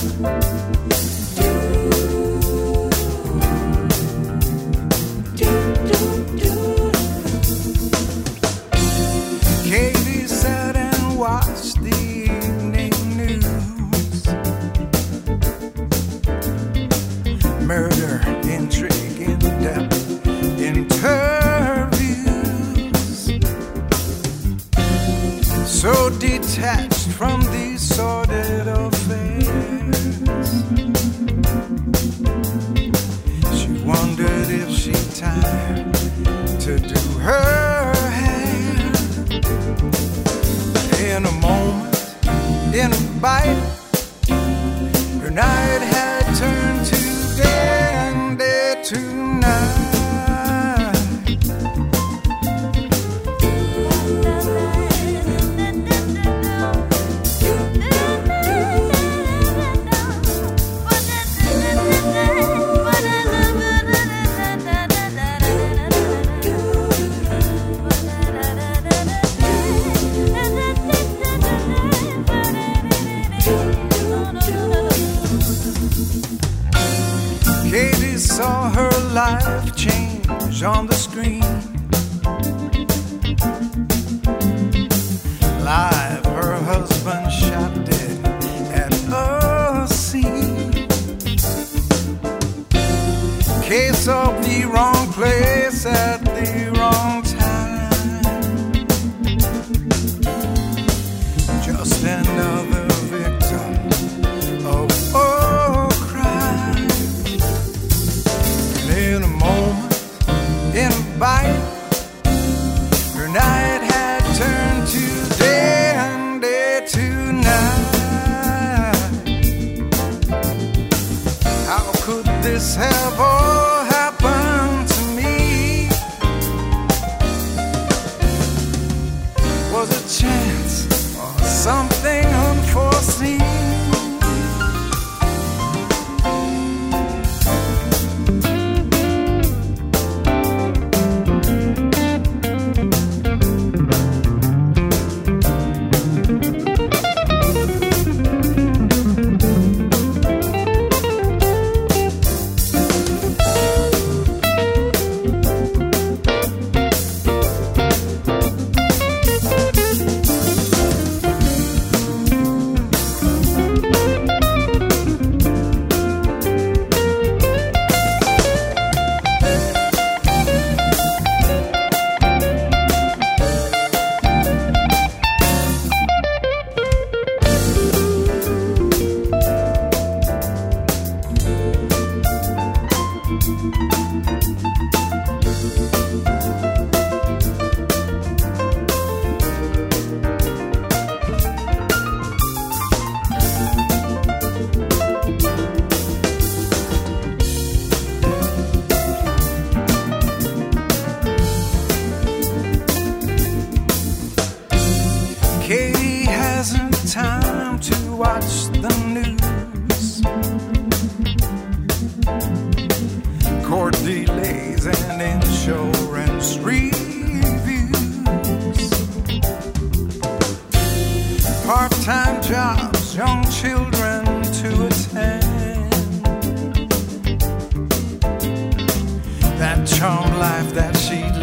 Katie sat and watched the evening news. Murder, intrigue, in-depth interviews. So detached from these sordid affairs. She wondered if she'd time to do her hair. In a moment, in a bite, her night had turned to day and day to night. Katie saw her life change on the screen. Live, her husband shot dead at a scene. Case of the wrong place at the wrong time. Just another victim of a crime. In a moment, in a bite, her night had turned to day and day to night. How could this have all happened to me? Was it chance or something unforeseen? Katie hasn't time to watch the news. Court delays and insurance reviews. Part-time jobs, young children to attend. That charmed life that she